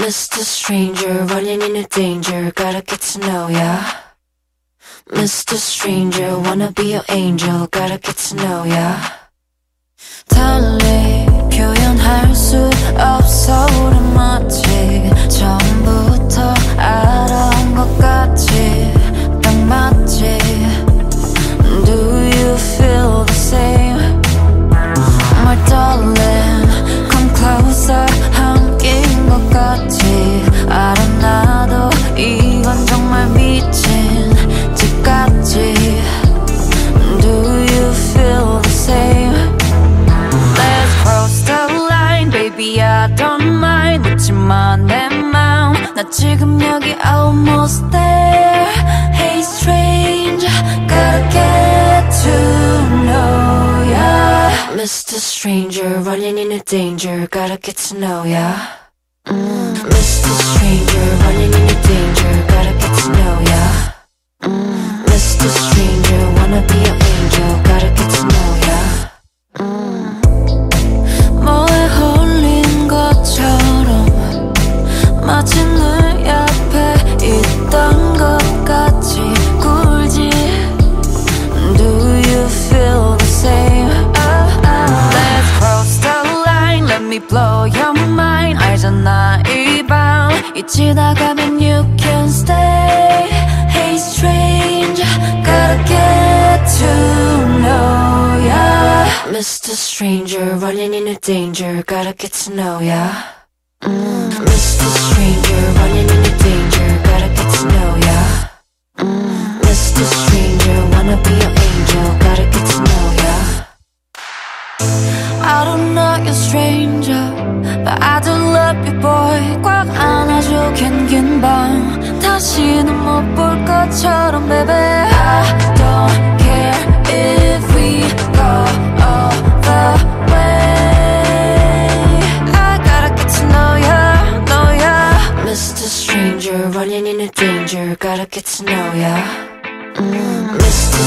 Mr. Stranger, running into danger, gotta get to know ya. Mr. Stranger, wanna be your angel, gotta get to know ya. 달리 표현할 수 없어 우리 마치 처음부터 알아온 것 같지 딱 맞지. Do you feel the same? My darling, come closer. 함께인 것 같지. 알아 나도 이건 정말 미친 집 같지. Do you feel the same? Let's cross the line, baby I don't mind. 묻지마 내 맘, 나 지금 여기 almost there. Hey stranger, gotta get to know ya. Mr. Stranger, running into danger, gotta get to know ya. Mr. Stranger, running into danger, gotta get to know ya. Mr. Stranger, wanna be your angel, gotta get to know ya. 뭐에 홀린 것처럼 마치 내 옆에 있던 것 같이 굴지. Do you feel the same? Let's cross the line, let me blow your mind. 알잖아 이 밤 잊히다 가면 you can stay. Hey stranger, gotta get to know ya. Mr. Stranger, running into danger, gotta get to know ya. Mr. Stranger, running into danger, gotta get to know ya. Mr. Stranger, wanna be your angel, gotta get to know ya. I don't know you're stranger, but I do love you boy. 꽉 안아줘 긴 밤 다시는 못 볼 것처럼 baby. I don't care if we go all the way. I gotta get to know ya. Mr. Stranger, running into danger, gotta get to know ya. Mr.